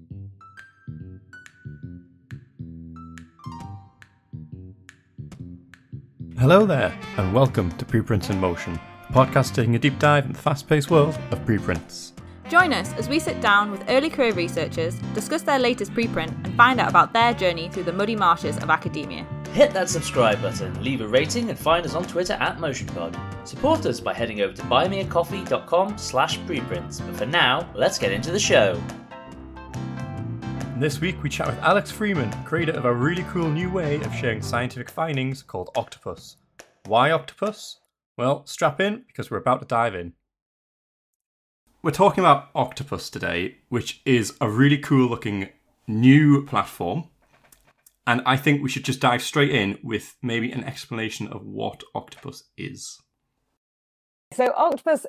Hello there, and welcome to Preprints in Motion, a podcast taking a deep dive into the fast-paced world of preprints. Join us as we sit down with early career researchers, discuss their latest preprint, and find out about their journey through the muddy marshes of academia. Hit that subscribe button, leave a rating, and find us on Twitter at MotionPod. Support us by heading over to buymeacoffee.com/preprints. But for now, let's get into the show. This week we chat with Alex Freeman, creator of a really cool new way of sharing scientific findings called Octopus. Why Octopus? Well, strap in because we're about to dive in. We're talking about Octopus today, which is a really cool looking new platform. And I think we should just dive straight in with maybe an explanation of what Octopus is. So Octopus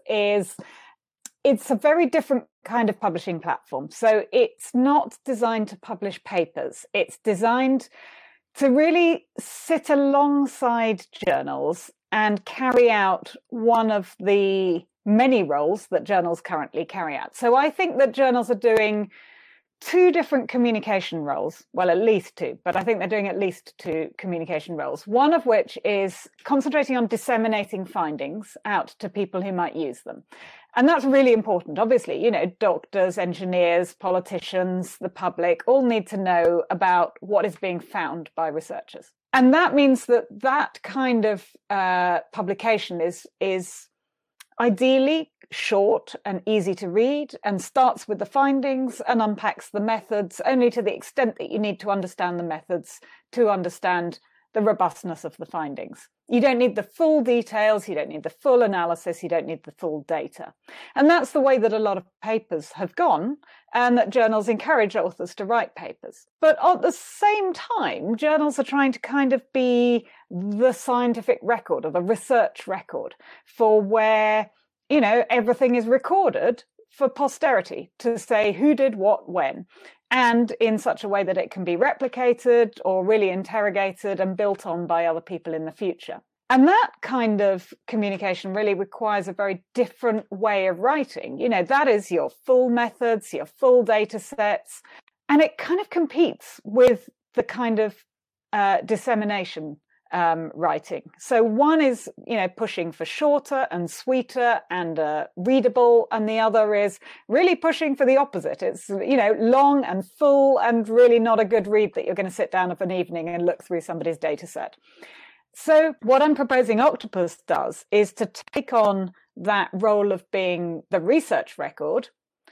it's a very different kind of publishing platform. So it's not designed to publish papers. It's designed to really sit alongside journals and carry out one of the many roles that journals currently carry out. So I think that journals are doing two different communication roles. Well, at least two, but I think they're doing at least two communication roles. One of which is concentrating on disseminating findings out to people who might use them. And that's really important. Obviously, doctors, engineers, politicians, the public all need to know about what is being found by researchers. And that means that kind of publication is ideally short and easy to read and starts with the findings and unpacks the methods only to the extent that you need to understand the methods to understand the robustness of the findings. You don't need the full details, you don't need the full analysis, you don't need the full data. And that's the way that a lot of papers have gone, and that journals encourage authors to write papers. But at the same time, journals are trying to kind of be the scientific record or the research record for where, everything is recorded for posterity to say who did what when, and in such a way that it can be replicated or really interrogated and built on by other people in the future. And that kind of communication really requires a very different way of writing. That is your full methods, your full data sets, and it kind of competes with the kind of dissemination writing. So one is, pushing for shorter and sweeter and readable, and the other is really pushing for the opposite. It's, long and full and really not a good read that you're going to sit down of an evening and look through somebody's data set. So what I'm proposing Octopus does is to take on that role of being the research record,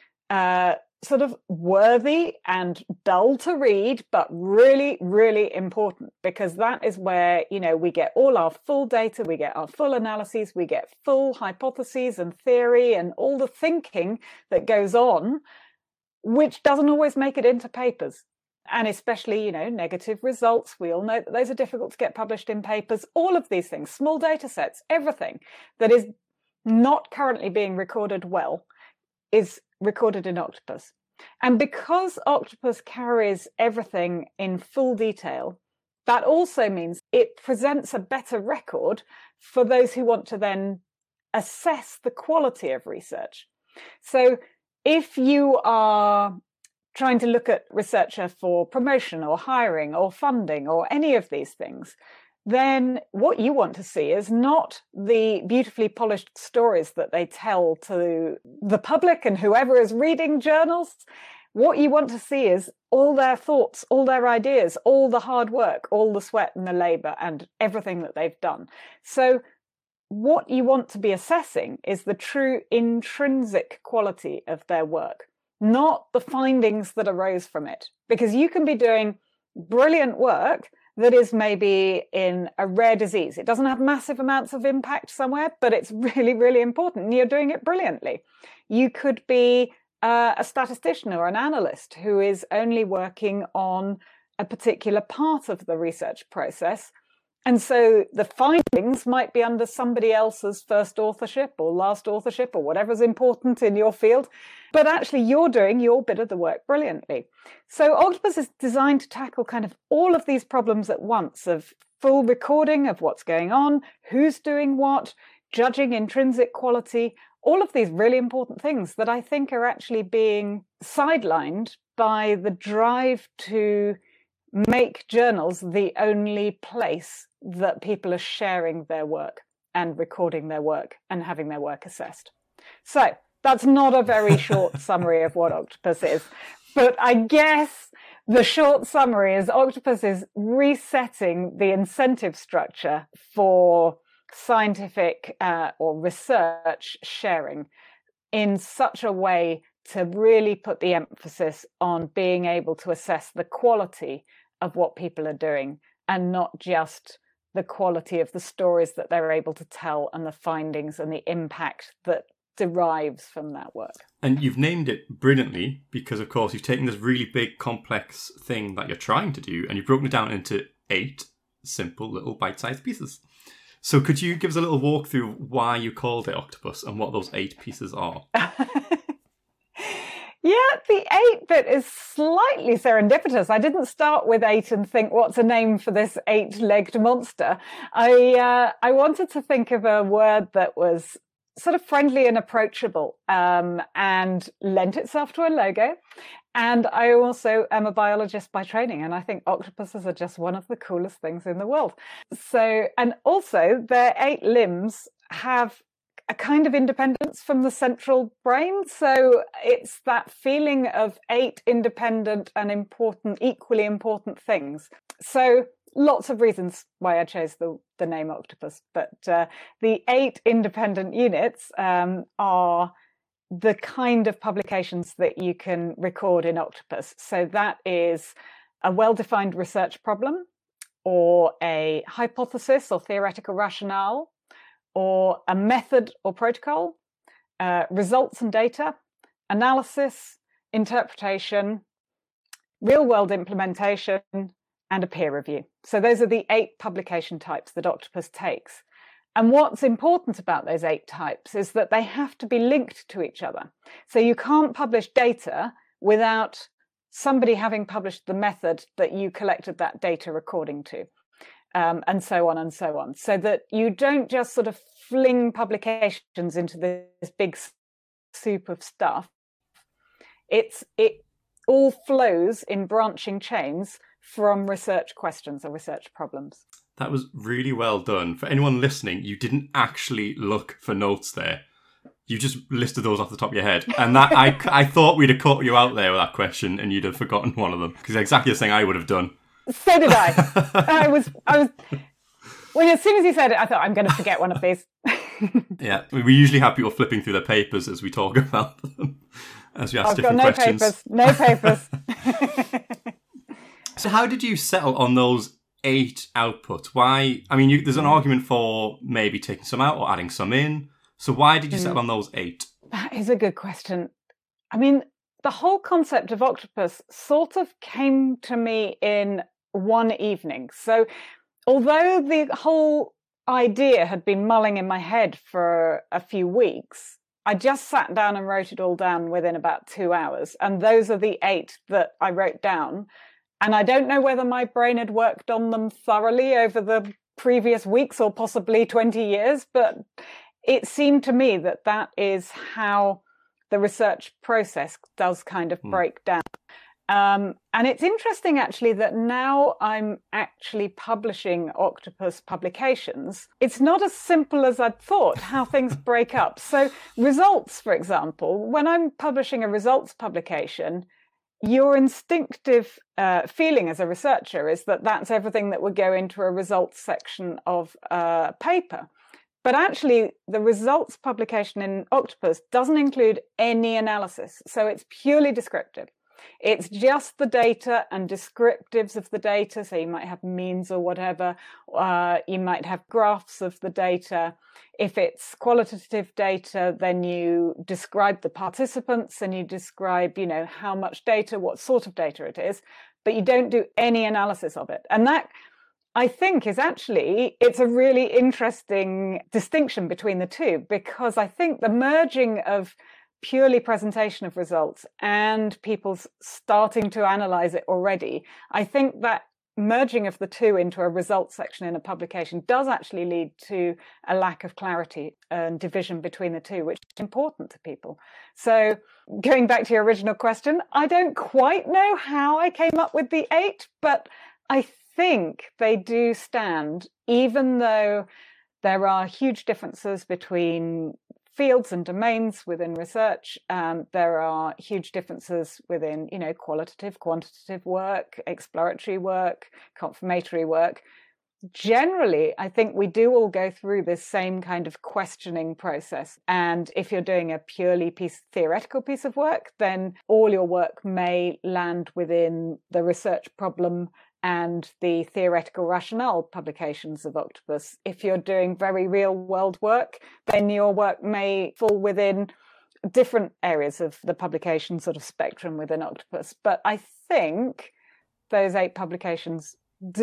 sort of worthy and dull to read, but really, really important, because that is where, we get all our full data, we get our full analyses, we get full hypotheses and theory and all the thinking that goes on, which doesn't always make it into papers. And especially, negative results. We all know that those are difficult to get published in papers. All of these things, small data sets, everything that is not currently being recorded well is recorded in Octopus. And because Octopus carries everything in full detail, that also means it presents a better record for those who want to then assess the quality of research. So if you are trying to look at researcher for promotion or hiring or funding or any of these things, then what you want to see is not the beautifully polished stories that they tell to the public and whoever is reading journals. What you want to see is all their thoughts, all their ideas, all the hard work, all the sweat and the labour and everything that they've done. So what you want to be assessing is the true intrinsic quality of their work, not the findings that arose from it. Because you can be doing brilliant work that is maybe in a rare disease. It doesn't have massive amounts of impact somewhere, but it's really, really important, and you're doing it brilliantly. You could be a statistician or an analyst who is only working on a particular part of the research process, And so the findings might be under somebody else's first authorship or last authorship or whatever's important in your field. But actually, you're doing your bit of the work brilliantly. So Octopus is designed to tackle kind of all of these problems at once of full recording of what's going on, who's doing what, judging intrinsic quality, all of these really important things that I think are actually being sidelined by the drive to make journals the only place that people are sharing their work and recording their work and having their work assessed. So that's not a very short summary of what Octopus is, but I guess the short summary is Octopus is resetting the incentive structure for scientific or research sharing in such a way to really put the emphasis on being able to assess the quality of what people are doing and not just the quality of the stories that they're able to tell and the findings and the impact that derives from that work. And you've named it brilliantly because, of course, you've taken this really big, complex thing that you're trying to do and you've broken it down into 8 simple little bite-sized pieces. So could you give us a little walkthrough why you called it Octopus and what those 8 pieces are? Yeah, the 8 bit is slightly serendipitous. I didn't start with 8 and think, what's a name for this 8-legged monster? I wanted to think of a word that was sort of friendly and approachable and lent itself to a logo. And I also am a biologist by training, and I think octopuses are just one of the coolest things in the world. So, and also their 8 limbs have a kind of independence from the central brain. So it's that feeling of 8 independent and important, equally important things. So lots of reasons why I chose the name Octopus, but the 8 independent units are the kind of publications that you can record in Octopus. So that is a well-defined research problem, or a hypothesis or theoretical rationale, or a method or protocol, results and data, analysis, interpretation, real-world implementation, and a peer review. So those are the 8 publication types that Octopus takes. And what's important about those 8 types is that they have to be linked to each other. So you can't publish data without somebody having published the method that you collected that data according to. And so on and so on, so that you don't just sort of fling publications into this big soup of stuff. It all flows in branching chains from research questions or research problems. That was really well done. For anyone listening, you didn't actually look for notes there. You just listed those off the top of your head. And that I thought we'd have caught you out there with that question and you'd have forgotten one of them. Because exactly the thing I would have done. So did I. I was. Well, as soon as you said it, I thought, I'm going to forget one of these. Yeah, we usually have people flipping through their papers as we talk about them, as we ask different questions. No papers. So how did you settle on those 8 outputs? Why? I mean, there's an argument for maybe taking some out or adding some in. So why did you settle on those 8? That is a good question. I mean, the whole concept of Octopus sort of came to me in one evening. So although the whole idea had been mulling in my head for a few weeks, I just sat down and wrote it all down within about 2 hours. And those are the 8 that I wrote down. And I don't know whether my brain had worked on them thoroughly over the previous weeks or possibly 20 years, but it seemed to me that that is how the research process does kind of break down. And it's interesting, actually, that now I'm actually publishing Octopus publications. It's not as simple as I'd thought how things break up. So results, for example, when I'm publishing a results publication, your instinctive feeling as a researcher is that that's everything that would go into a results section of a paper. But actually, the results publication in Octopus doesn't include any analysis. So it's purely descriptive. It's just the data and descriptives of the data. So you might have means or whatever. You might have graphs of the data. If it's qualitative data, then you describe the participants and you describe, how much data, what sort of data it is, but you don't do any analysis of it. And that, I think, it's a really interesting distinction between the two, because I think the merging of purely presentation of results and people starting to analyze it already, I think that merging of the two into a results section in a publication does actually lead to a lack of clarity and division between the two, which is important to people. So going back to your original question, I don't quite know how I came up with the 8, but I think they do stand, even though there are huge differences between fields and domains within research. There are huge differences within, qualitative, quantitative work, exploratory work, confirmatory work. Generally, I think we do all go through this same kind of questioning process. And if you're doing a purely theoretical piece of work, then all your work may land within the research problem and the theoretical rationale publications of Octopus. If you're doing very real world work, then your work may fall within different areas of the publication sort of spectrum within Octopus. But I think those 8 publications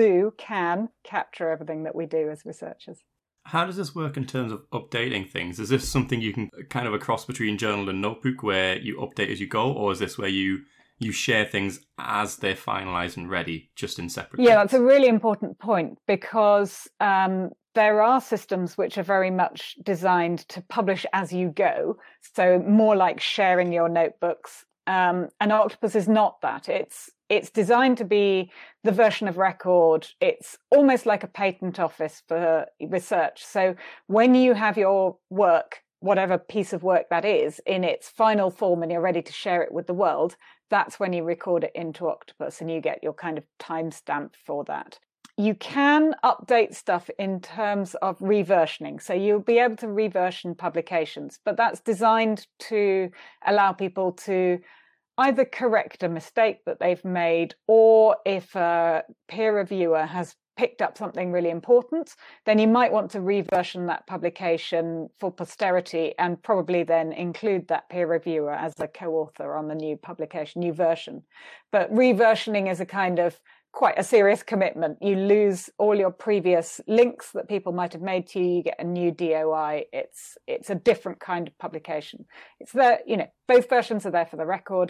can capture everything that we do as researchers. How does this work in terms of updating things? Is this something you can kind of a cross between journal and notebook where you update as you go, or is this where you share things as they're finalised and ready, just in separate Yeah, that's a really important point, because there are systems which are very much designed to publish as you go, so more like sharing your notebooks. And Octopus is not that. It's designed to be the version of record. It's almost like a patent office for research. So when you have your work, whatever piece of work that is, in its final form and you're ready to share it with the world, that's when you record it into Octopus and you get your kind of timestamp for that. You can update stuff in terms of reversioning. So you'll be able to reversion publications, but that's designed to allow people to either correct a mistake that they've made, or if a peer reviewer has picked up something really important, then you might want to reversion that publication for posterity and probably then include that peer reviewer as a co-author on the new publication, new version. But reversioning is a kind of quite a serious commitment. You lose all your previous links that people might have made to you. You get a new DOI. It's a different kind of publication. It's there, both versions are there for the record,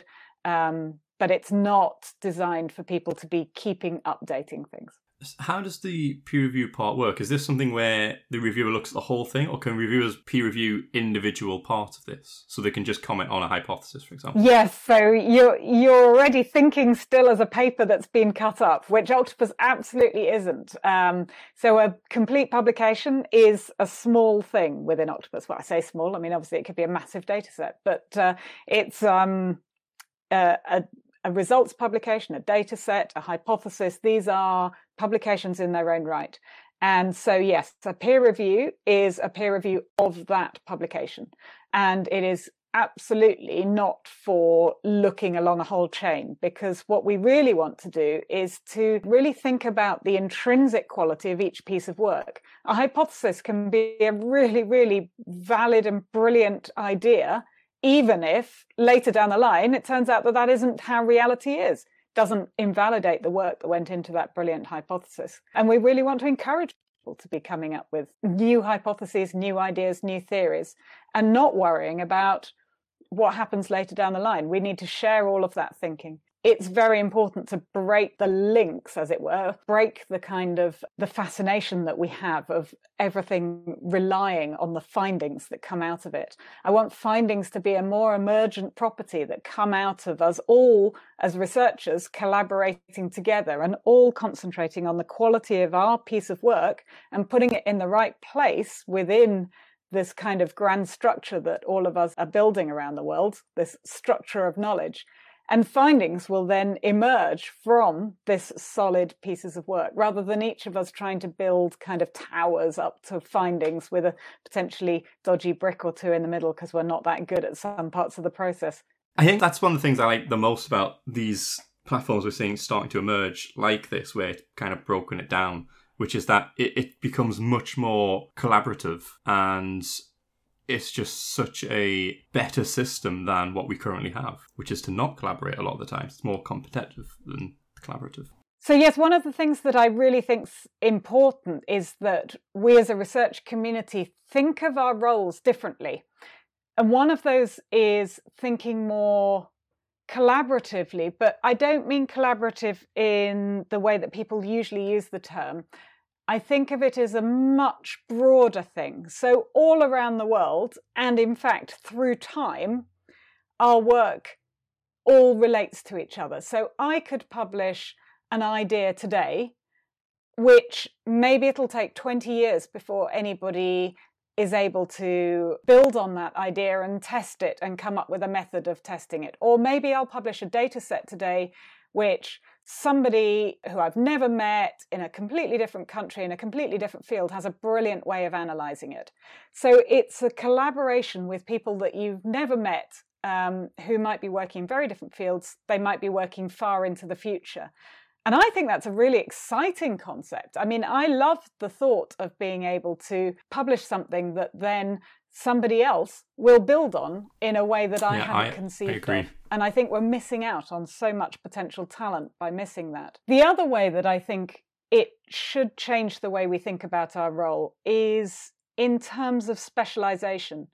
but it's not designed for people to be keeping updating things. How does the peer review part work? Is this something where the reviewer looks at the whole thing, or can reviewers peer review individual parts of this so they can just comment on a hypothesis, for example? Yes, so you're already thinking still as a paper that's been cut up, which Octopus absolutely isn't. So a complete publication is a small thing within Octopus. Well, I say small, I mean, obviously it could be a massive data set, but it's a results publication, a data set, a hypothesis. These are publications in their own right. And so, yes, a peer review is a peer review of that publication. And it is absolutely not for looking along a whole chain, because what we really want to do is to really think about the intrinsic quality of each piece of work. A hypothesis can be a really, really valid and brilliant idea, even if later down the line, it turns out that that isn't how reality is. Doesn't invalidate the work that went into that brilliant hypothesis. And we really want to encourage people to be coming up with new hypotheses, new ideas, new theories, and not worrying about what happens later down the line. We need to share all of that thinking. It's very important to break the links, as it were, break the kind of the fascination that we have of everything relying on the findings that come out of it. I want findings to be a more emergent property that come out of us all as researchers collaborating together and all concentrating on the quality of our piece of work and putting it in the right place within this kind of grand structure that all of us are building around the world, this structure of knowledge. And findings will then emerge from this solid pieces of work, rather than each of us trying to build kind of towers up to findings with a potentially dodgy brick or two in the middle because we're not that good at some parts of the process. I think that's one of the things I like the most about these platforms we're seeing starting to emerge like this, where it's kind of broken it down, which is that it becomes much more collaborative, and it's just such a better system than what we currently have, which is to not collaborate a lot of the time. It's more competitive than collaborative. So yes, one of the things that I really think's important is that we as a research community think of our roles differently. And one of those is thinking more collaboratively, but I don't mean collaborative in the way that people usually use the term. I think of it as a much broader thing. So all around the world, and in fact through time, our work all relates to each other. So I could publish an idea today, which maybe it'll take 20 years before anybody is able to build on that idea and test it and come up with a method of testing it. Or maybe I'll publish a data set today, which somebody who I've never met in a completely different country, in a completely different field, has a brilliant way of analysing it. So it's a collaboration with people that you've never met, who might be working in very different fields. They might be working far into the future. And I think that's a really exciting concept. I mean, I love the thought of being able to publish something that then somebody else will build on in a way that I hadn't conceived of. And I think we're missing out on so much potential talent by missing that. The other way that I think it should change the way we think about our role is in terms of specialization,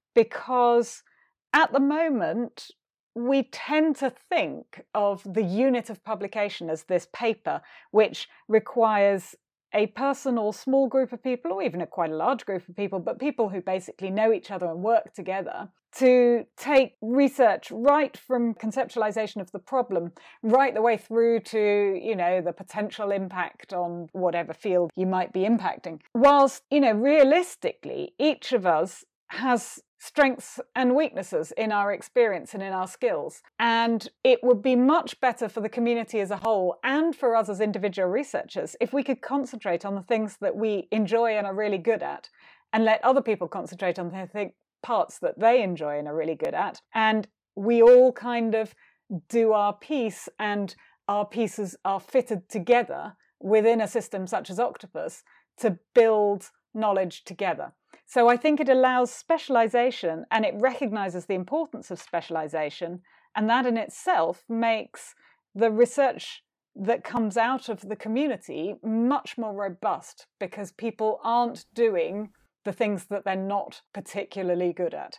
because at the moment, we tend to think of the unit of publication as this paper, which requires a person or small group of people, or even quite a large group of people, but people who basically know each other and work together, to take research right from conceptualization of the problem right the way through to, the potential impact on whatever field you might be impacting. Whilst, realistically, each of us has strengths and weaknesses in our experience and in our skills. And it would be much better for the community as a whole and for us as individual researchers if we could concentrate on the things that we enjoy and are really good at, and let other people concentrate on the parts that they enjoy and are really good at. And we all kind of do our piece, and our pieces are fitted together within a system such as Octopus to build knowledge together. So I think it allows specialization, and it recognizes the importance of specialization, and that in itself makes the research that comes out of the community much more robust, because people aren't doing the things that they're not particularly good at.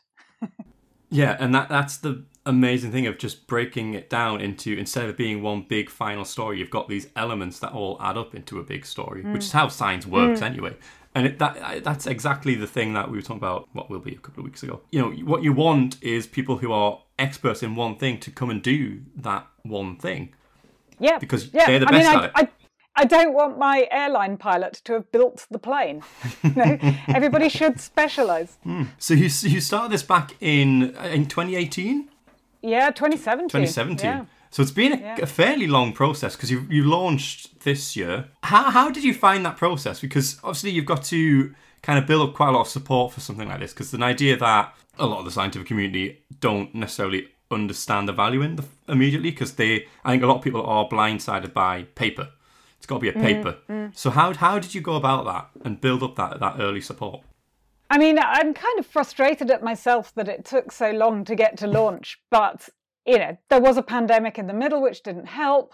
Yeah, and that's the amazing thing of just breaking it down into, instead of it being one big final story, you've got these elements that all add up into a big story, which is how science works anyway. And that's exactly the thing that we were talking about, what will be a couple of weeks ago. What you want is people who are experts in one thing to come and do that one thing. Yeah. Because they're the best at it. I don't want my airline pilot to have built the plane. Everybody should specialise. So you started this back in 2018? Yeah, 2017. 2017. Yeah. So it's been a fairly long process, because you launched this year. How did you find that process? Because obviously you've got to kind of build up quite a lot of support for something like this, because an idea that a lot of the scientific community don't necessarily understand the value in immediately, because I think a lot of people are blindsided by paper. It's got to be a paper. So how did you go about that and build up that early support? I mean, I'm kind of frustrated at myself that it took so long to get to launch, but there was a pandemic in the middle, which didn't help.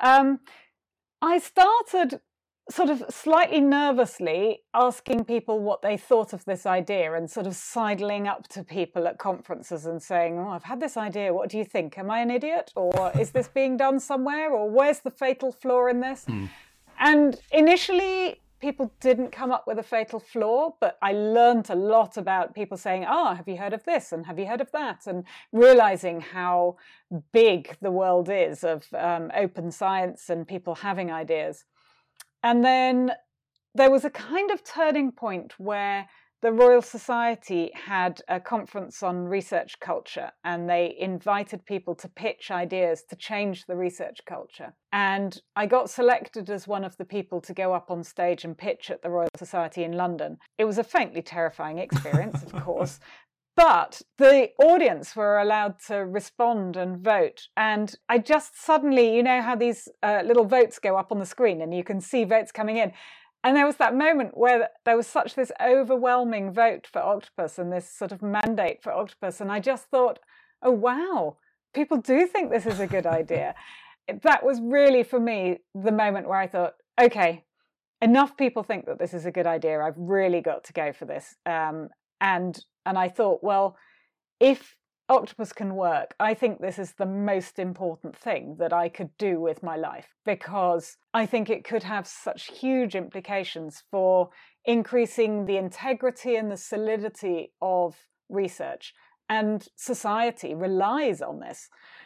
I started sort of slightly nervously asking people what they thought of this idea, and sort of sidling up to people at conferences and saying, I've had this idea. What do you think? Am I an idiot? Or is this being done somewhere? Or where's the fatal flaw in this? And initially, people didn't come up with a fatal flaw, but I learned a lot about people saying, have you heard of this? And have you heard of that? And realizing how big the world is of open science and people having ideas. And then there was a kind of turning point where the Royal Society had a conference on research culture, and they invited people to pitch ideas to change the research culture. And I got selected as one of the people to go up on stage and pitch at the Royal Society in London. It was a faintly terrifying experience, of course, but the audience were allowed to respond and vote. And I just suddenly, how these little votes go up on the screen and you can see votes coming in. And there was that moment where there was such this overwhelming vote for Octopus and this sort of mandate for Octopus. And I just thought, oh, wow, people do think this is a good idea. That was really, for me, the moment where I thought, okay, enough people think that this is a good idea. I've really got to go for this. And I thought, well, if Octopus can work, I think this is the most important thing that I could do with my life, because I think it could have such huge implications for increasing the integrity and the solidity of research. And society relies on this.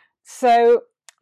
So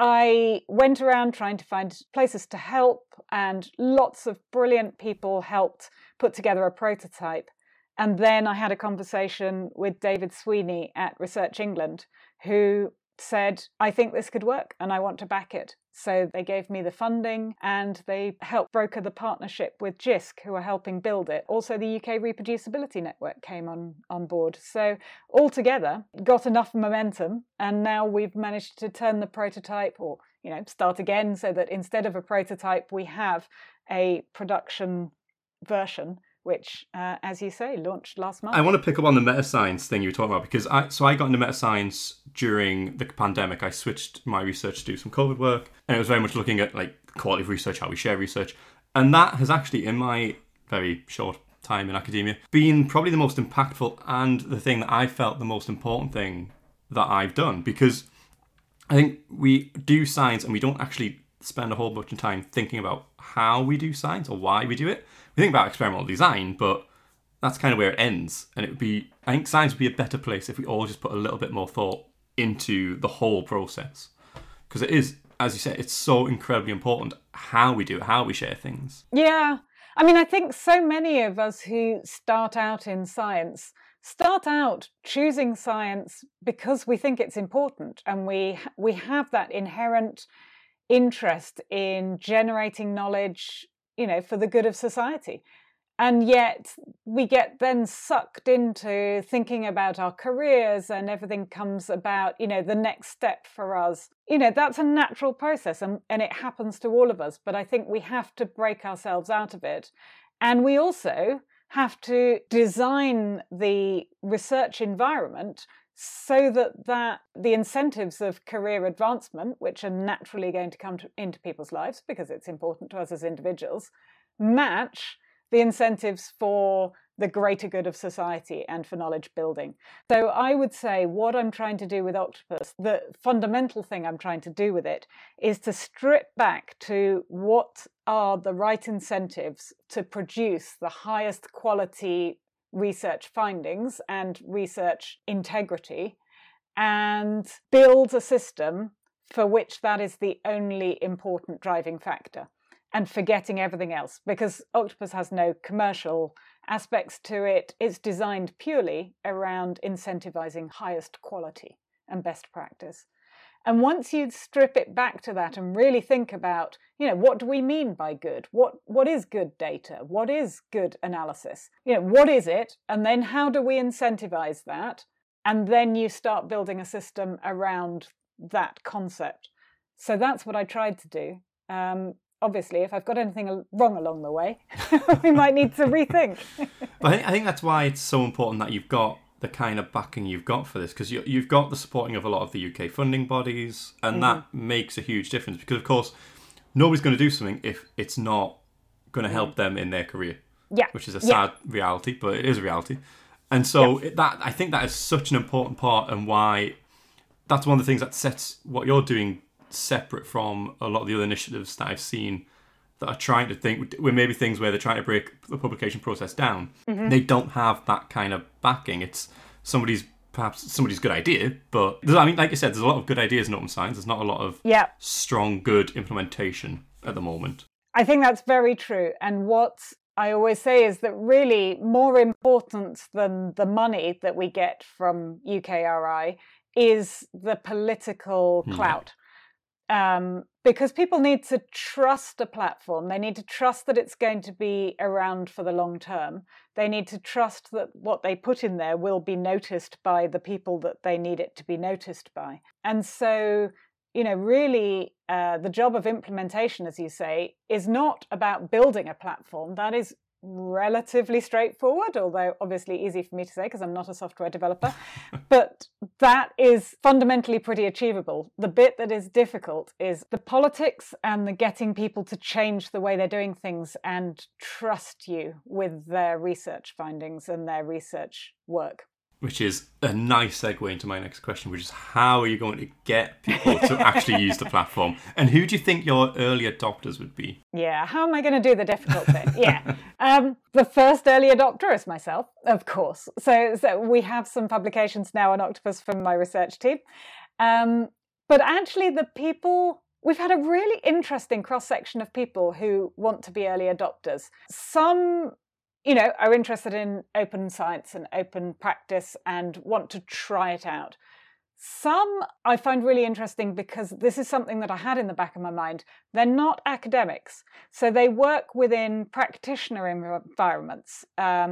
I went around trying to find places to help, and lots of brilliant people helped put together a prototype. And then I had a conversation with David Sweeney at Research England, who said, I think this could work and I want to back it. So they gave me the funding and they helped broker the partnership with JISC, who are helping build it. Also, the UK Reproducibility Network came on board. So altogether, got enough momentum, and now we've managed to turn the prototype, or start again, so that instead of a prototype, we have a production version, which, as you say, launched last month. I want to pick up on the meta-science thing you were talking about, because I got into meta-science during the pandemic. I switched my research to do some COVID work, and it was very much looking at quality of research, how we share research. And that has actually, in my very short time in academia, been probably the most impactful and the thing that I felt the most important thing that I've done, because I think we do science and we don't actually spend a whole bunch of time thinking about how we do science or why we do it. We think about experimental design, but that's kind of where it ends. And I think science would be a better place if we all just put a little bit more thought into the whole process. Because it is, as you said, it's so incredibly important how we do it, how we share things. Yeah. I mean, I think so many of us who start out in science start out choosing science because we think it's important, and we have that inherent interest in generating knowledge, for the good of society. And yet we get then sucked into thinking about our careers, and everything comes about, the next step for us. That's a natural process, and it happens to all of us. But I think we have to break ourselves out of it. And we also have to design the research environment so that the incentives of career advancement, which are naturally going to come into people's lives because it's important to us as individuals, match the incentives for the greater good of society and for knowledge building. So I would say what I'm trying to do with Octopus, the fundamental thing I'm trying to do with it, is to strip back to what are the right incentives to produce the highest quality research findings and research integrity, and build a system for which that is the only important driving factor, and forgetting everything else, because Octopus has no commercial aspects to it. It's designed purely around incentivizing highest quality and best practice. And once you strip it back to that and really think about, what do we mean by good? What is good data? What is good analysis? What is it? And then how do we incentivize that? And then you start building a system around that concept. So that's what I tried to do. Obviously, if I've got anything wrong along the way, we might need to rethink. But I think that's why it's so important that you've got the kind of backing you've got for this, because you've got the supporting of a lot of the UK funding bodies, and that makes a huge difference, because of course nobody's going to do something if it's not going to help them in their career, which is a sad reality, but it is a reality. And so I think that is such an important part, and why that's one of the things that sets what you're doing separate from a lot of the other initiatives that I've seen that are trying to think with maybe things where they're trying to break the publication process down. They don't have that kind of backing. It's somebody's good idea, but like you said, there's a lot of good ideas in open science. There's not a lot of strong, good implementation at the moment. I think that's very true. And what I always say is that really more important than the money that we get from UKRI is the political clout. Because people need to trust a platform. They need to trust that it's going to be around for the long term. They need to trust that what they put in there will be noticed by the people that they need it to be noticed by. And so, really the job of implementation, as you say, is not about building a platform. That is relatively straightforward, although obviously easy for me to say because I'm not a software developer, but that is fundamentally pretty achievable. The bit that is difficult is the politics and the getting people to change the way they're doing things and trust you with their research findings and their research work. Which is a nice segue into my next question, which is how are you going to get people to actually use the platform? And who do you think your early adopters would be? Yeah, how am I going to do the difficult bit? Yeah. The first early adopter is myself, of course. So we have some publications now on Octopus from my research team. But actually we've had a really interesting cross-section of people who want to be early adopters. Some are interested in open science and open practice and want to try it out. Some I find really interesting because this is something that I had in the back of my mind. They're not academics, so they work within practitioner environments.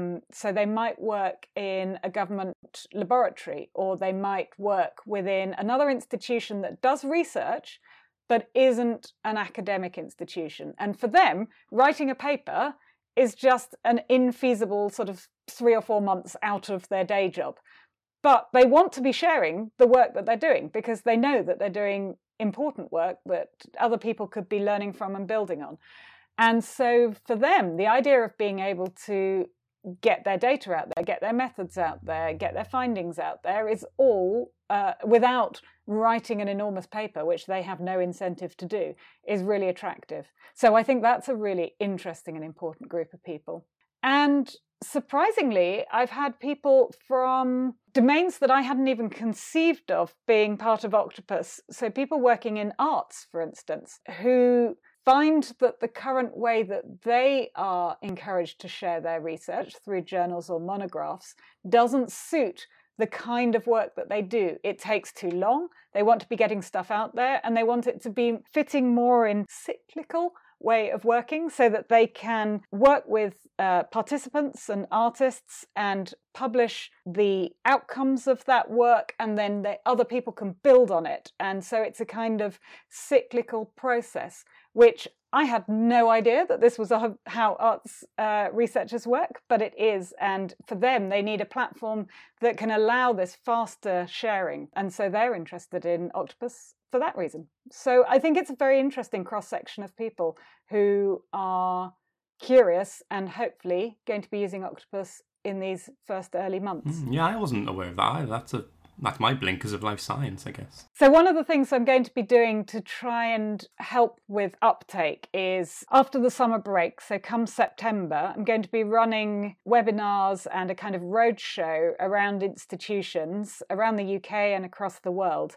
So they might work in a government laboratory, or they might work within another institution that does research, but isn't an academic institution. And for them, writing a paper is just an infeasible sort of 3 or 4 months out of their day job. But they want to be sharing the work that they're doing because they know that they're doing important work that other people could be learning from and building on. And so for them, the idea of being able to get their data out there, get their methods out there, get their findings out there is all without writing an enormous paper, which they have no incentive to do, is really attractive. So I think that's a really interesting and important group of people. And surprisingly, I've had people from domains that I hadn't even conceived of being part of Octopus. So people working in arts, for instance, who find that the current way that they are encouraged to share their research through journals or monographs doesn't suit the kind of work that they do. It takes too long. They want to be getting stuff out there, and they want it to be fitting more in cyclical way of working so that they can work with participants and artists and publish the outcomes of that work, and then other people can build on it. And so it's a kind of cyclical process, which I had no idea that this was how arts researchers work, but it is. And for them, they need a platform that can allow this faster sharing. And so they're interested in Octopus for that reason. So I think it's a very interesting cross-section of people who are curious and hopefully going to be using Octopus in these first early months. Yeah, I wasn't aware of that. That's my blinkers of life science, I guess. So one of the things I'm going to be doing to try and help with uptake is after the summer break, so come September, I'm going to be running webinars and a kind of roadshow around institutions around the UK and across the world,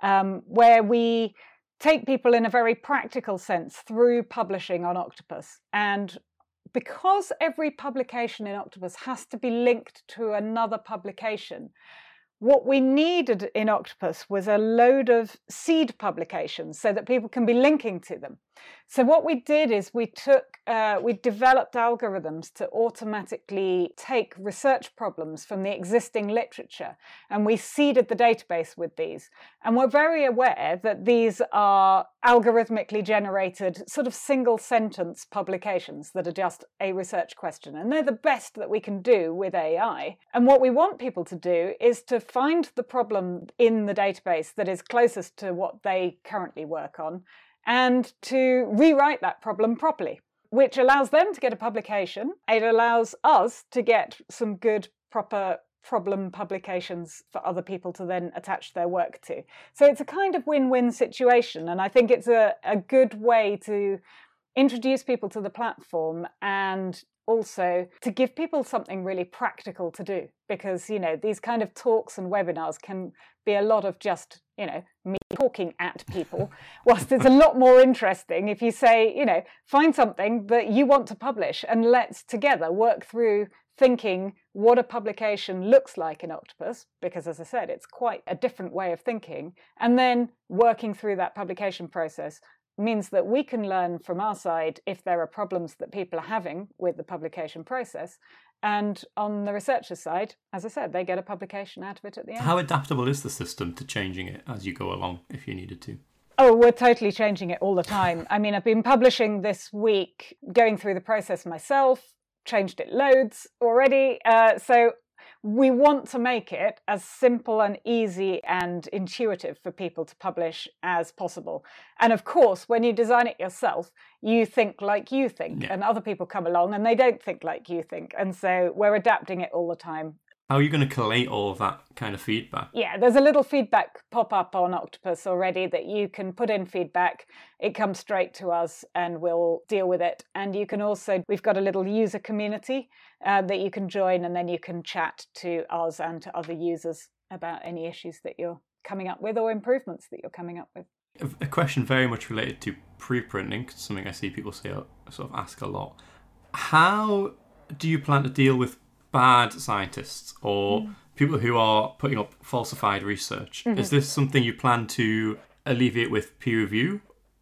where we take people in a very practical sense through publishing on Octopus. And because every publication in Octopus has to be linked to another publication, what we needed in Octopus was a load of seed publications so that people can be linking to them. So what we did is we developed algorithms to automatically take research problems from the existing literature, and we seeded the database with these. And we're very aware that these are algorithmically generated sort of single sentence publications that are just a research question. And they're the best that we can do with AI. And what we want people to do is to find the problem in the database that is closest to what they currently work on, and to rewrite that problem properly, which allows them to get a publication. It allows us to get some good, proper problem publications for other people to then attach their work to. So it's a kind of win-win situation, and I think it's a good way to introduce people to the platform and also to give people something really practical to do, because, these kind of talks and webinars can be a lot of just, me talking at people, whilst it's a lot more interesting if you say, find something that you want to publish and let's together work through thinking what a publication looks like in Octopus, because as I said, it's quite a different way of thinking, and then working through that publication process means that we can learn from our side if there are problems that people are having with the publication process. And on the researcher's side, as I said, they get a publication out of it at the end. How adaptable is the system to changing it as you go along, if you needed to? Oh, we're totally changing it all the time. I mean, I've been publishing this week, going through the process myself, changed it loads already. So we want to make it as simple and easy and intuitive for people to publish as possible. And of course, when you design it yourself, you think like you think, and other people come along and they don't think like you think. And so we're adapting it all the time. How are you going to collate all of that kind of feedback? Yeah, there's a little feedback pop-up on Octopus already that you can put in feedback. It comes straight to us and we'll deal with it. And you can also, we've got a little user community that you can join, and then you can chat to us and to other users about any issues that you're coming up with or improvements that you're coming up with. A question very much related to pre-printing, something I see people say, sort of ask a lot. How do you plan to deal with bad scientists or people who are putting up falsified research? Is this something you plan to alleviate with peer review,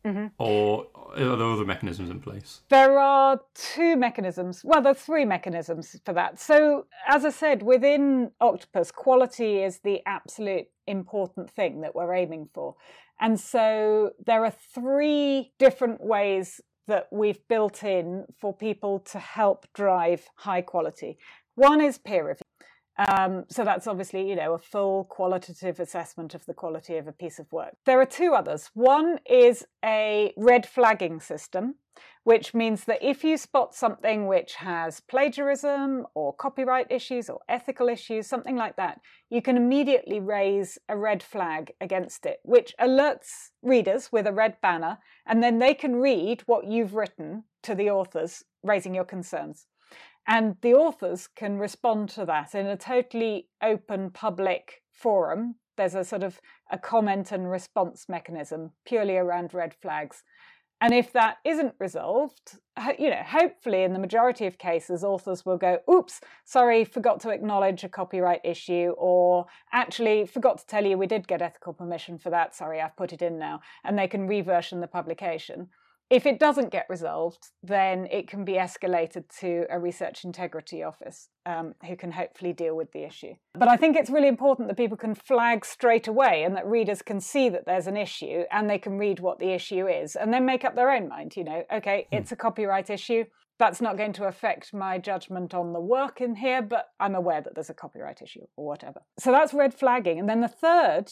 or are there other mechanisms in place? There are two mechanisms. Well, there are three mechanisms for that. So, as I said, within Octopus, quality is the absolute important thing that we're aiming for. And so there are three different ways that we've built in for people to help drive high quality. One is peer review. So that's obviously, a full qualitative assessment of the quality of a piece of work. There are two others. One is a red flagging system, which means that if you spot something which has plagiarism or copyright issues or ethical issues, something like that, you can immediately raise a red flag against it, which alerts readers with a red banner, and then they can read what you've written to the authors, raising your concerns. And the authors can respond to that in a totally open public forum. There's a sort of a comment and response mechanism purely around red flags. And if that isn't resolved, hopefully in the majority of cases, authors will go, oops, sorry, forgot to acknowledge a copyright issue, or actually forgot to tell you we did get ethical permission for that. Sorry, I've put it in now. And they can reversion the publication. If it doesn't get resolved, then it can be escalated to a research integrity office who can hopefully deal with the issue. But I think it's really important that people can flag straight away and that readers can see that there's an issue and they can read what the issue is and then make up their own mind. Okay, it's a copyright issue. That's not going to affect my judgment on the work in here, but I'm aware that there's a copyright issue or whatever. So that's red flagging. And then the third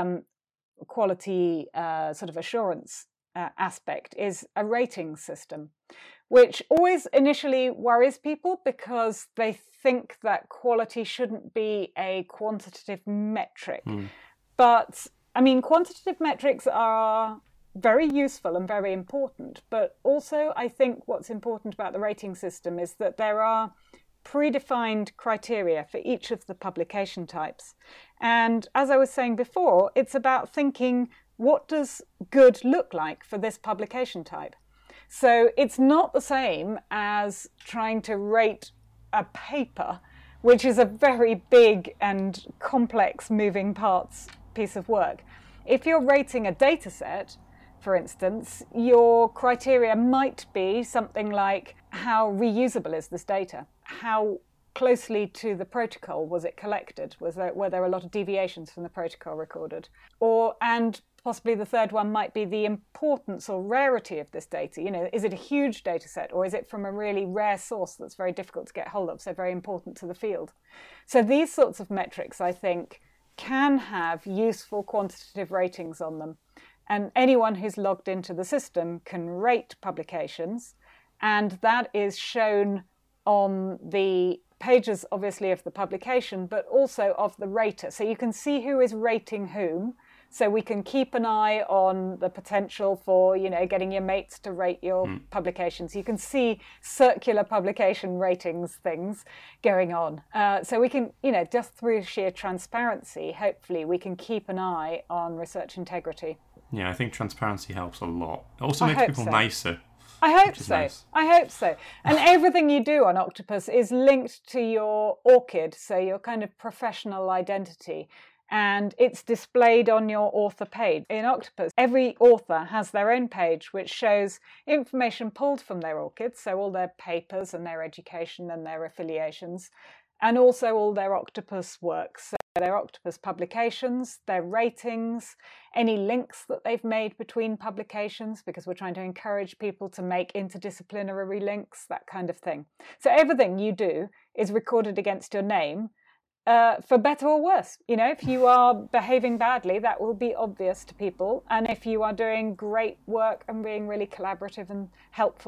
quality sort of assurance aspect is a rating system, which always initially worries people because they think that quality shouldn't be a quantitative metric. But I mean, quantitative metrics are very useful and very important, but also I think what's important about the rating system is that there are predefined criteria for each of the publication types. And as I was saying before, it's about thinking, what does good look like for this publication type? So it's not the same as trying to rate a paper, which is a very big and complex moving parts piece of work. If you're rating a data set, for instance, your criteria might be something like, how reusable is this data? How closely to the protocol was it collected? Were there a lot of deviations from the protocol recorded? And possibly the third one might be the importance or rarity of this data. Is it a huge data set, or is it from a really rare source that's very difficult to get hold of, so very important to the field? So these sorts of metrics, I think, can have useful quantitative ratings on them. And anyone who's logged into the system can rate publications, and that is shown on the pages, obviously, of the publication, but also of the rater. So you can see who is rating whom. So we can keep an eye on the potential for, getting your mates to rate your publications. You can see circular publication ratings things going on. So we can, just through sheer transparency, hopefully we can keep an eye on research integrity. Yeah, I think transparency helps a lot. It also makes people nicer. I hope so. Nice. I hope so. And everything you do on Octopus is linked to your ORCID, so your kind of professional identity. And it's displayed on your author page. In Octopus, every author has their own page, which shows information pulled from their ORCID, so all their papers and their education and their affiliations, and also all their Octopus works. So their Octopus publications, their ratings, any links that they've made between publications, because we're trying to encourage people to make interdisciplinary links, that kind of thing. So everything you do is recorded against your name, for better or worse. If you are behaving badly, that will be obvious to people. And if you are doing great work and being really collaborative and helpful,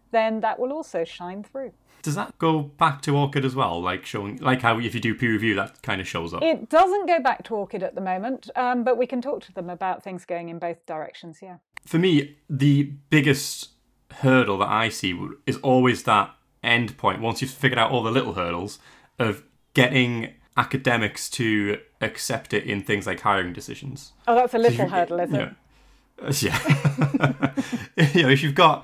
then that will also shine through. Does that go back to ORCID as well? Like showing, like how if you do peer review, that kind of shows up? It doesn't go back to ORCID at the moment, but we can talk to them about things going in both directions, yeah. For me, the biggest hurdle that I see is always that end point, once you've figured out all the little hurdles, of getting academics to accept it in things like hiring decisions. Oh, that's a little hurdle, isn't it? Yeah. If you've got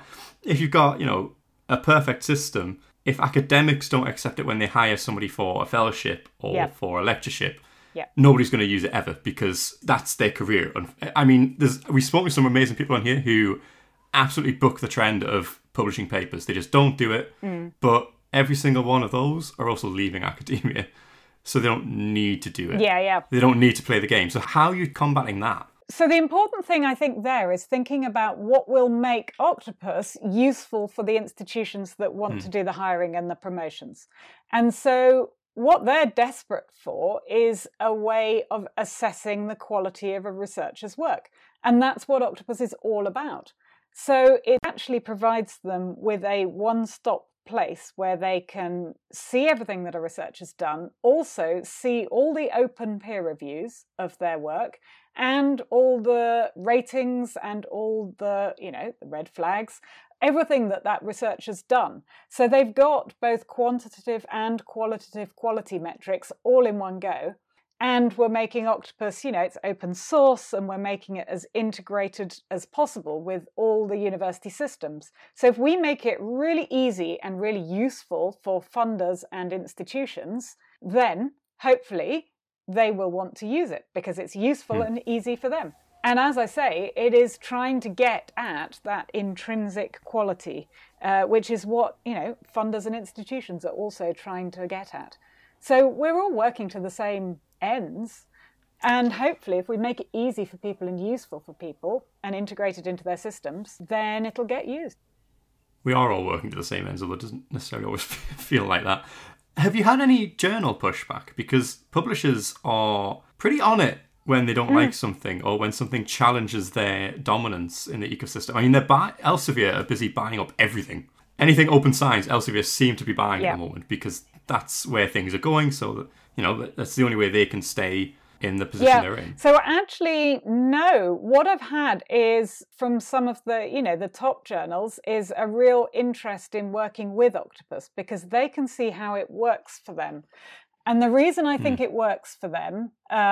a perfect system, if academics don't accept it when they hire somebody for a fellowship or for a lectureship, nobody's going to use it ever, because that's their career. I mean, we spoke with some amazing people on here who absolutely buck the trend of publishing papers. They just don't do it. But every single one of those are also leaving academia, so they don't need to do it. Yeah. They don't need to play the game. So how are you combating that? So the important thing, I think, there is thinking about what will make Octopus useful for the institutions that want to do the hiring and the promotions. And so what they're desperate for is a way of assessing the quality of a researcher's work. And that's what Octopus is all about. So it actually provides them with a one-stop place where they can see everything that a researcher's done, also see all the open peer reviews of their work, and all the ratings and all the, the red flags, everything that researcher's done. So they've got both quantitative and qualitative quality metrics all in one go. And we're making Octopus, it's open source, and we're making it as integrated as possible with all the university systems. So if we make it really easy and really useful for funders and institutions, then hopefully they will want to use it because it's useful and easy for them. And as I say, it is trying to get at that intrinsic quality, which is what, funders and institutions are also trying to get at. So we're all working to the same ends. And hopefully, if we make it easy for people and useful for people and integrate it into their systems, then it'll get used. We are all working to the same ends, although it doesn't necessarily always feel like that. Have you had any journal pushback? Because publishers are pretty on it when they don't like something or when something challenges their dominance in the ecosystem. I mean, Elsevier are busy buying up everything. Anything open science, Elsevier seem to be buying at the moment because that's where things are going. So, that's the only way they can stay in the position they're in. So actually, no. What I've had is from some of the, the top journals is a real interest in working with Octopus because they can see how it works for them. And the reason I think it works for them,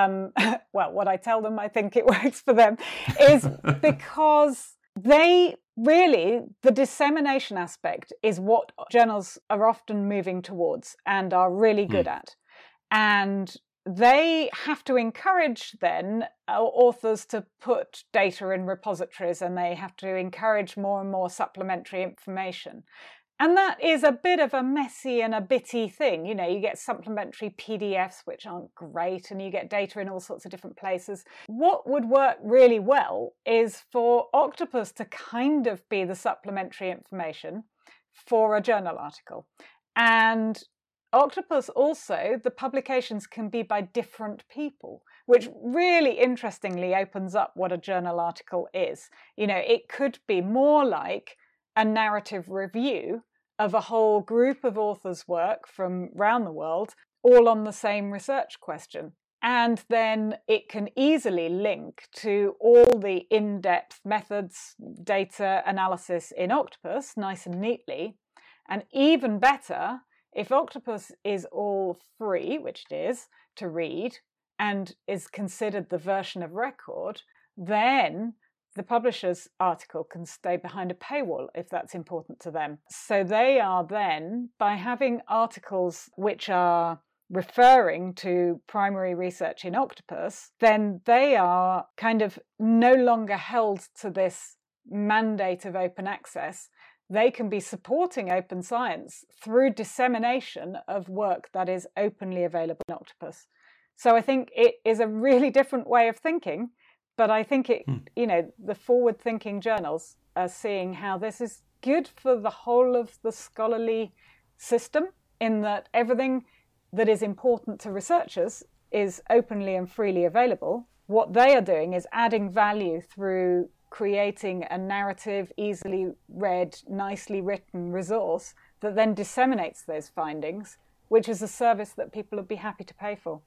what I tell them I think it works for them, is because they really, the dissemination aspect is what journals are often moving towards and are really good at. And they have to encourage then authors to put data in repositories, and they have to encourage more and more supplementary information. And that is a bit of a messy and a bitty thing. You get supplementary PDFs, which aren't great, and you get data in all sorts of different places. What would work really well is for Octopus to kind of be the supplementary information for a journal article. And Octopus also, the publications can be by different people, which really interestingly opens up what a journal article is. It could be more like a narrative review of a whole group of authors' work from around the world, all on the same research question. And then it can easily link to all the in-depth methods, data analysis in Octopus, nice and neatly. And even better, if Octopus is all free, which it is, to read, and is considered the version of record, then the publisher's article can stay behind a paywall if that's important to them. So they are then, by having articles which are referring to primary research in Octopus, then they are kind of no longer held to this mandate of open access. They can be supporting open science through dissemination of work that is openly available in Octopus. So I think it is a really different way of thinking, but I think the forward-thinking journals are seeing how this is good for the whole of the scholarly system, in that everything that is important to researchers is openly and freely available. What they are doing is adding value through creating a narrative, easily read, nicely written resource that then disseminates those findings, which is a service that people would be happy to pay for.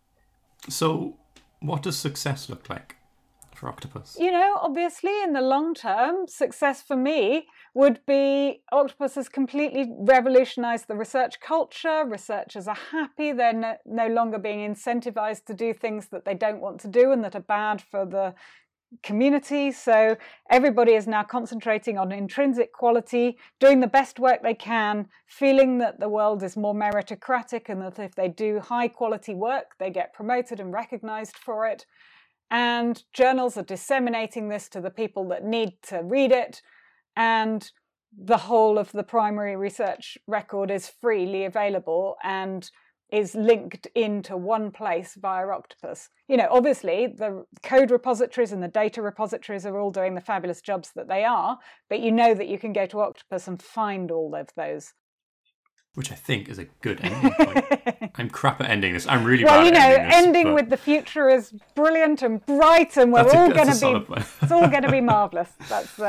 So what does success look like for Octopus? You know, obviously, in the long term, success for me would be Octopus has completely revolutionized the research culture. Researchers are happy. They're no longer being incentivized to do things that they don't want to do and that are bad for the community. So everybody is now concentrating on intrinsic quality, doing the best work they can, feeling that the world is more meritocratic and that if they do high quality work, they get promoted and recognized for it. And journals are disseminating this to the people that need to read it. And the whole of the primary research record is freely available and is linked into one place via Octopus. You know, obviously, the code repositories and the data repositories are all doing the fabulous jobs that they are, but you know that you can go to Octopus and find all of those. Which I think is a good ending point. I'm crap at ending this. I'm really well, bad you know, at ending this. Ending with the future is brilliant and bright, and we're all going to be. It's all going to be marvelous. That's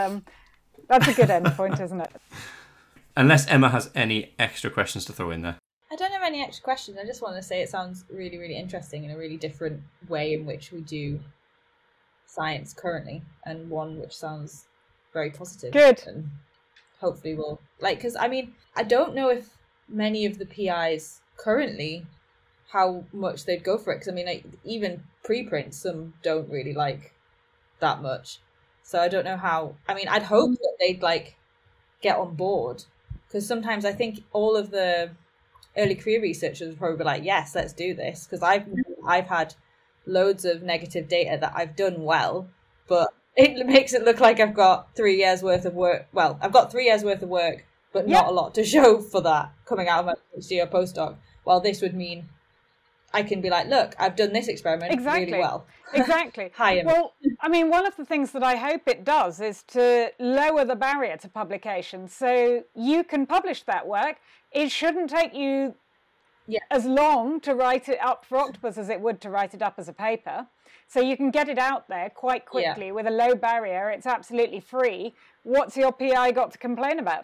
a good end point, isn't it? Unless Emma has any extra questions to throw in there. I don't have any extra questions. I just want to say it sounds really, really interesting in a really different way in which we do science currently, and one which sounds very positive. Good. And hopefully we'll because I mean, I don't know if many of the PIs currently how much they'd go for it, because I mean, even preprint, some don't really like that much. So I don't know how. I mean, I'd hope that they'd get on board, because sometimes I think all of the early career researchers would probably be like, yes, let's do this, because I've had loads of negative data that I've done well, but it makes it look like I've got 3 years worth of work. Well, I've got 3 years worth of work, but not a lot to show for that coming out of my PhD or postdoc. While this would mean I can be like, look, I've done this experiment really well. Exactly. Hi, well, I mean, one of the things that I hope it does is to lower the barrier to publication. So you can publish that work. It shouldn't take you as long to write it up for Octopus as it would to write it up as a paper. So you can get it out there quite quickly with a low barrier. It's absolutely free. What's your PI got to complain about?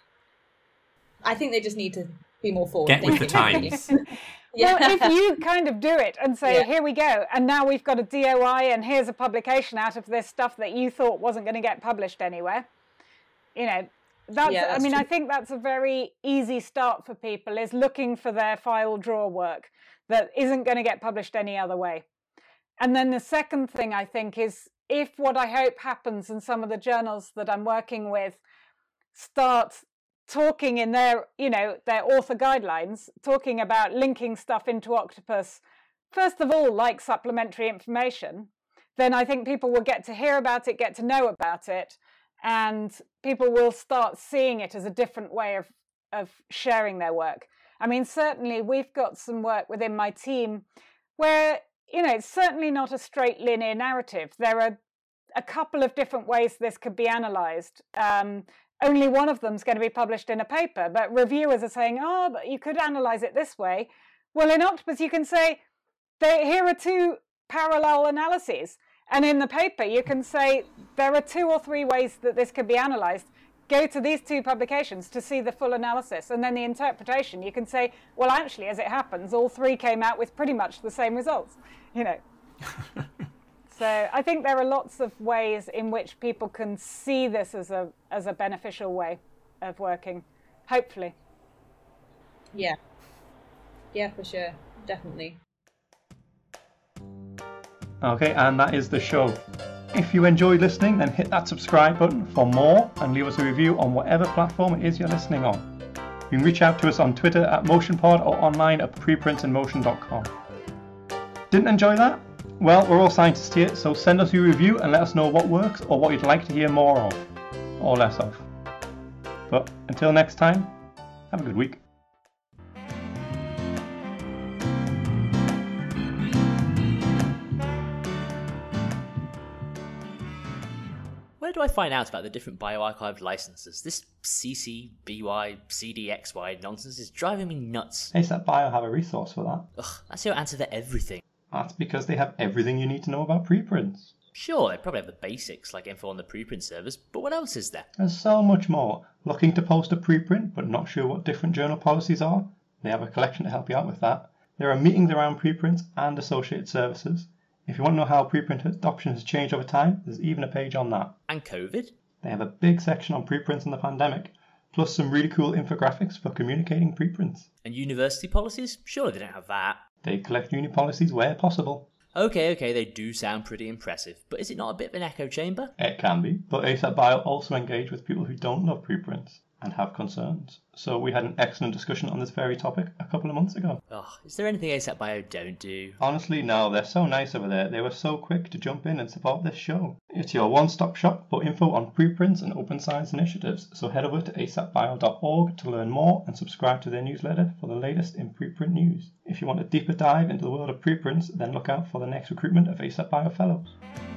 I think they just need to be more forward. Get with the times. Well, if you kind of do it and say, here we go, and now we've got a DOI and here's a publication out of this stuff that you thought wasn't going to get published anywhere, you know, that's I mean, true. I think that's a very easy start for people, is looking for their file drawer work that isn't going to get published any other way. And then the second thing I think is, if what I hope happens in some of the journals that I'm working with start talking in their, you know, their author guidelines, talking about linking stuff into Octopus, first of all, like supplementary information, then I think people will get to hear about it, get to know about it, and people will start seeing it as a different way of sharing their work. I mean, certainly we've got some work within my team where, you know, it's certainly not a straight linear narrative. There are a couple of different ways this could be analysed. Only one of them is going to be published in a paper, but reviewers are saying, oh, but you could analyse it this way. Well, in Octopus, you can say, here are two parallel analyses. And in the paper, you can say, there are 2 or 3 ways that this could be analysed. Go to these 2 publications to see the full analysis. And then the interpretation, you can say, well, actually, as it happens, all 3 came out with pretty much the same results, you know. So I think there are lots of ways in which people can see this as a beneficial way of working, hopefully. Yeah, for sure, definitely. Okay, and that is the show. If you enjoyed listening, then hit that subscribe button for more and leave us a review on whatever platform it is you're listening on. You can reach out to us on Twitter at MotionPod or online at preprintsandmotion.com. Didn't enjoy that? Well, we're all scientists here, so send us your review and let us know what works or what you'd like to hear more of, or less of. But until next time, have a good week. Where do I find out about the different bioarchive licenses? This CC, BY, CDXY nonsense is driving me nuts. ASAP Bio have a resource for that. Ugh, that's your answer to everything. That's because they have everything you need to know about preprints. Sure, they probably have the basics like info on the preprint servers, but what else is there? There's so much more. Looking to post a preprint but not sure what different journal policies are? They have a collection to help you out with that. There are meetings around preprints and associated services. If you want to know how preprint adoption has changed over time, there's even a page on that. And COVID? They have a big section on preprints and the pandemic, plus some really cool infographics for communicating preprints. And university policies? Surely they don't have that. They collect uni policies where possible. Okay, they do sound pretty impressive, but is it not a bit of an echo chamber? It can be, but ASAP Bio also engage with people who don't love preprints and have concerns. So we had an excellent discussion on this very topic a couple of months ago. Oh, is there anything ASAP Bio don't do? Honestly, no, they're so nice over there. They were so quick to jump in and support this show. It's your one-stop shop for info on preprints and open science initiatives, so head over to asapbio.org to learn more and subscribe to their newsletter for the latest in preprint news. If you want a deeper dive into the world of preprints, then look out for the next recruitment of ASAP Bio Fellows.